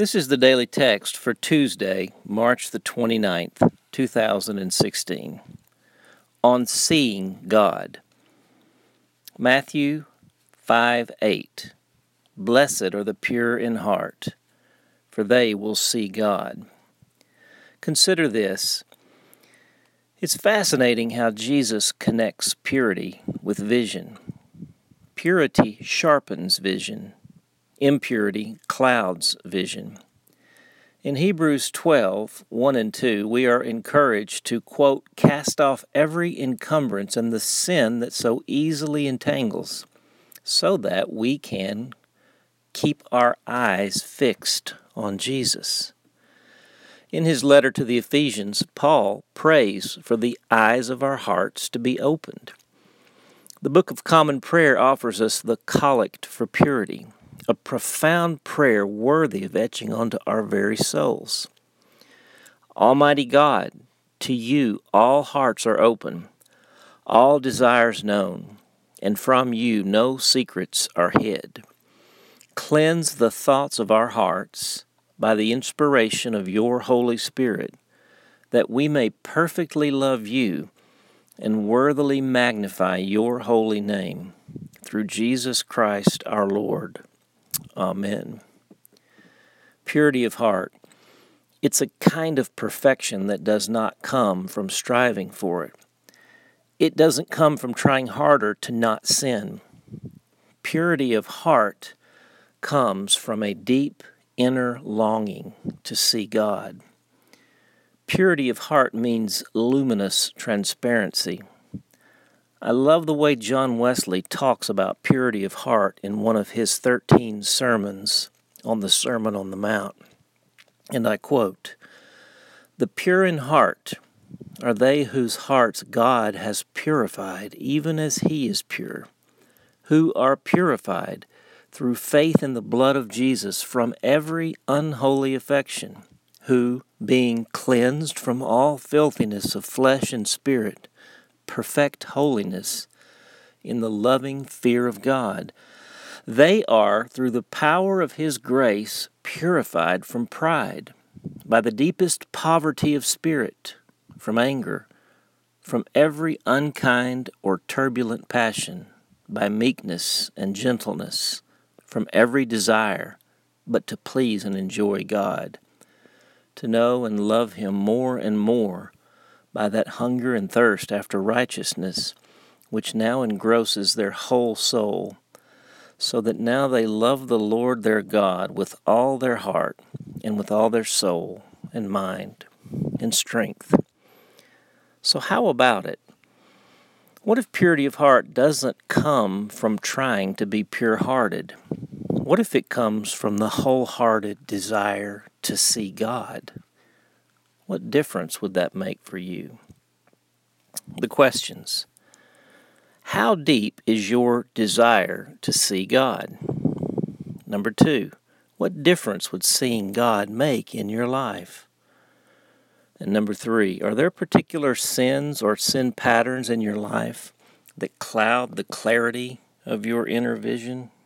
This is the daily text for Tuesday, March the 29th, 2016, on seeing God. Matthew 5:8. Blessed are the pure in heart, for they will see God. Consider this. It's fascinating how Jesus connects purity with vision. Purity sharpens vision. Impurity clouds vision. In Hebrews 12:1 and 2, we are encouraged to, quote, cast off every encumbrance and the sin that so easily entangles, so that we can keep our eyes fixed on Jesus. In his letter to the Ephesians, Paul prays for the eyes of our hearts to be opened. The Book of Common Prayer offers us the collect for purity, a profound prayer worthy of etching onto our very souls. Almighty God, to you all hearts are open, all desires known, and from you no secrets are hid. Cleanse the thoughts of our hearts by the inspiration of your Holy Spirit, that we may perfectly love you and worthily magnify your holy name, through Jesus Christ our Lord. Amen. Purity of heart. It's a kind of perfection that does not come from striving for it. It doesn't come from trying harder to not sin. Purity of heart comes from a deep inner longing to see God. Purity of heart means luminous transparency. I love the way John Wesley talks about purity of heart in one of his 13 sermons on the Sermon on the Mount. And I quote, "The pure in heart are they whose hearts God has purified, even as he is pure, who are purified through faith in the blood of Jesus from every unholy affection, who, being cleansed from all filthiness of flesh and spirit, perfect holiness in the loving fear of God. They are, through the power of his grace, purified from pride, by the deepest poverty of spirit, from anger, from every unkind or turbulent passion, by meekness and gentleness, from every desire but to please and enjoy God, to know and love him more and more, by that hunger and thirst after righteousness, which now engrosses their whole soul, so that now they love the Lord their God with all their heart and with all their soul and mind and strength." So how about it? What if purity of heart doesn't come from trying to be pure-hearted? What if it comes from the wholehearted desire to see God? What difference would that make for you? The questions. How deep is your desire to see God? Number 2, what difference would seeing God make in your life? And number 3, are there particular sins or sin patterns in your life that cloud the clarity of your inner vision?